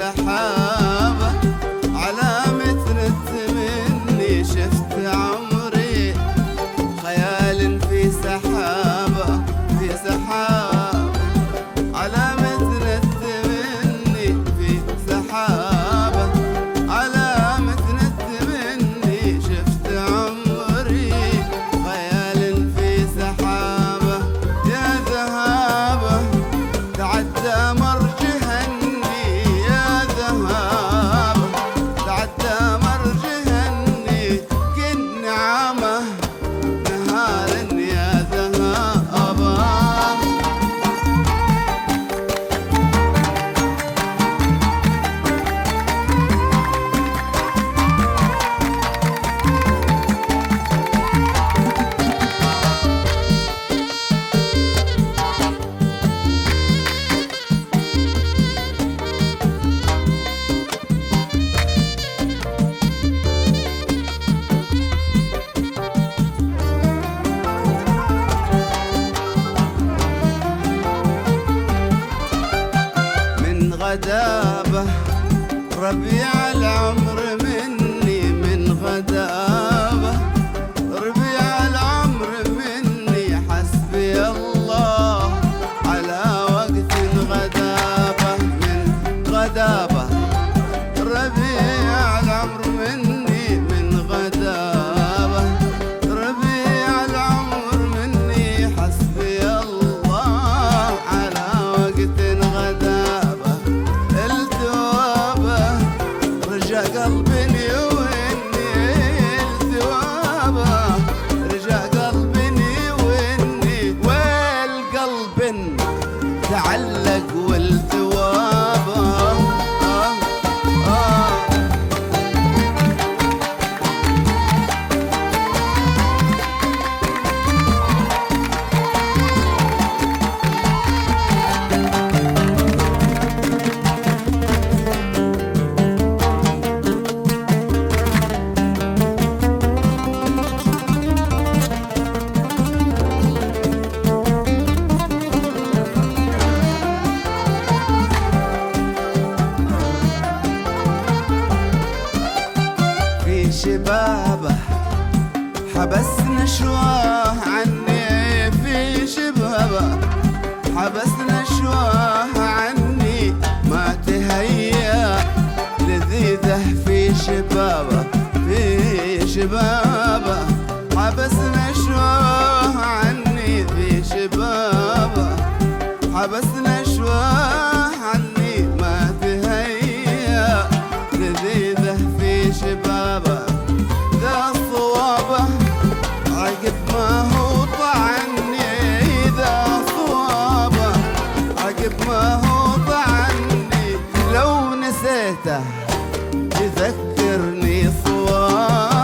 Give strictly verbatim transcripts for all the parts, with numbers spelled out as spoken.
سحابة على مثل التمني شفت عمري خيال في سحابة في سحابة على مثل التمني في سحابة على مثل التمني شفت عمري خيال في سحابة يا ذهابة تعدى مر جهني يا ذهابة تعدى مر جهني كن نعمة نهار يا ذهابة غدابة ربيع العمر مني من غدابة ربيع العمر مني حسبي الله على وقت غدابة من غدابة ربيع العمر مني من غدابة ربيع العمر مني حسبي الله على وقت غدابة قلبي واني الثوابه رجع قلبي واني والقلب تعلق والثوابه آه آه شبابه حبسنا شواه عني في شبابه حبسنا شواه عني ما تهيأ لذيذه في شبابه في شبابه حبسنا شواه عني في شبابه حبسنا شواه عني ما تهيأ لذيذه في شبابه ذا صوابه عقب ما هو طعني ذا صوابه عقب ما هو طعني لو نسيته يذكرني صوابه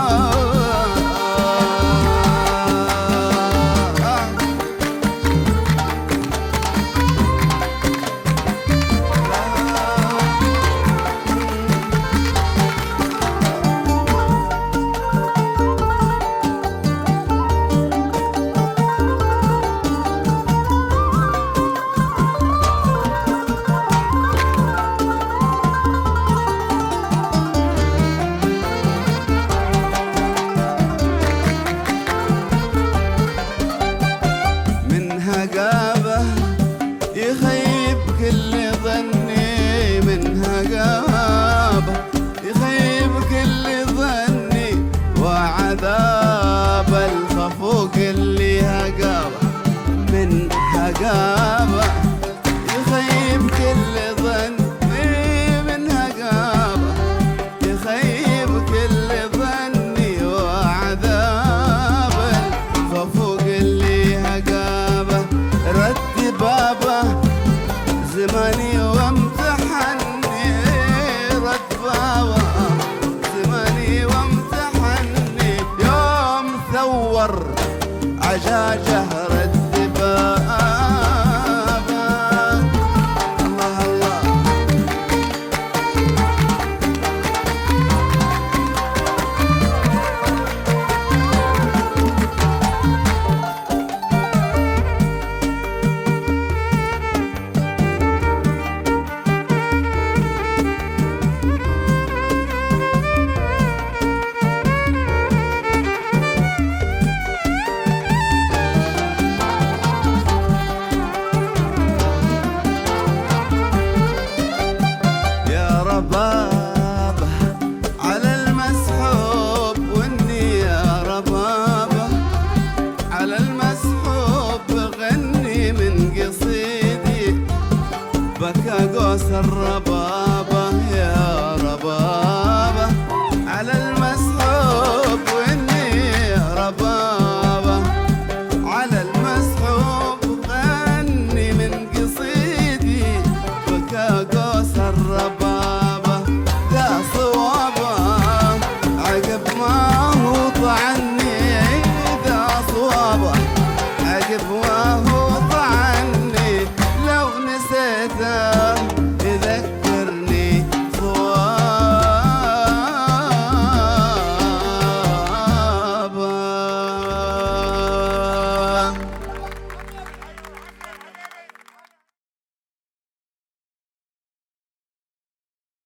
بابا